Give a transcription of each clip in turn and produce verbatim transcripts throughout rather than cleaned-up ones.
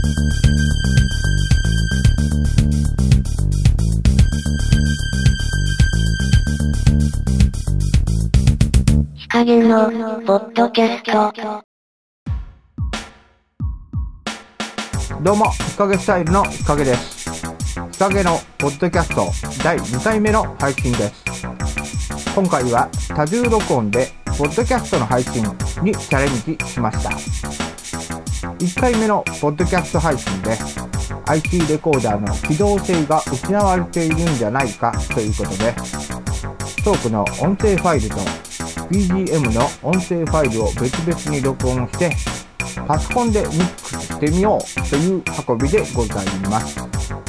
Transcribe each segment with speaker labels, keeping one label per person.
Speaker 1: 日陰のポッドキャスト。
Speaker 2: どうも、日陰スタイルの日陰です。日陰のポッドキャストだいにかいめの配信です。今回は多重録音でポッドキャストの配信にチャレンジしました。いっかいめのポッドキャスト配信で アイシー レコーダーの機動性が失われているんじゃないかということで、トークの音声ファイルと ビージーエム の音声ファイルを別々に録音してパソコンでミックスしてみようという運びでございます。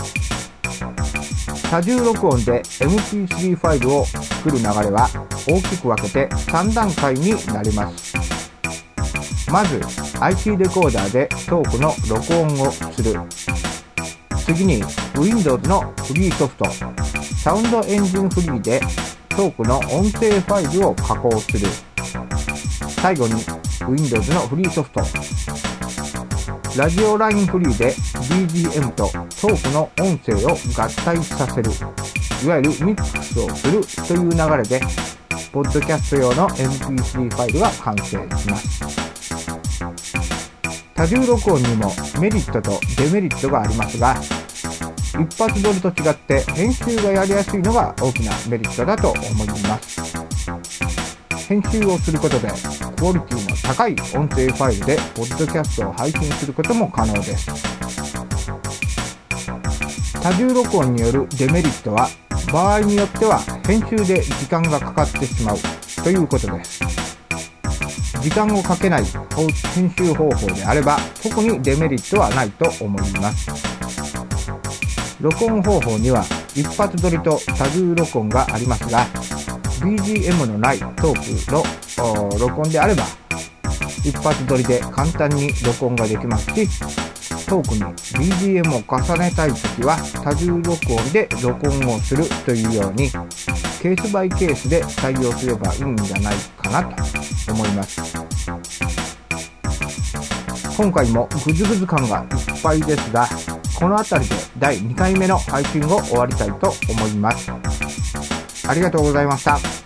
Speaker 2: 多重録音で エムピースリー ファイルを作る流れは大きく分けてさんだんかいになります。まず アイシー レコーダーでトークの録音をする。次に Windows のフリーソフトサウンドエンジンフリーでトークの音声ファイルを加工する。最後に Windows のフリーソフトラジオラインフリーで ビージーエム とトークの音声を合体させる、いわゆるミックスをするという流れでポッドキャスト用の エムピースリー ファイルが完成します。多重録音にもメリットとデメリットがありますが、一発撮りと違って編集がやりやすいのが大きなメリットだと思います。編集をすることでクオリティの高い音声ファイルでポッドキャストを配信することも可能です。多重録音によるデメリットは場合によっては編集で時間がかかってしまうということです。時間をかけない編集方法であれば特にデメリットはないと思います。録音方法には一発撮りと多重録音がありますが、 ビージーエム のないトークの録音であれば一発撮りで簡単に録音ができますし、トークに ビージーエム を重ねたいときは多重録音で録音をするというようにケースバイケースで対応すればいいんじゃないかなと思います。今回もグズグズ感がいっぱいですが、この辺りでだいにかいめの配信を終わりたいと思います。ありがとうございました。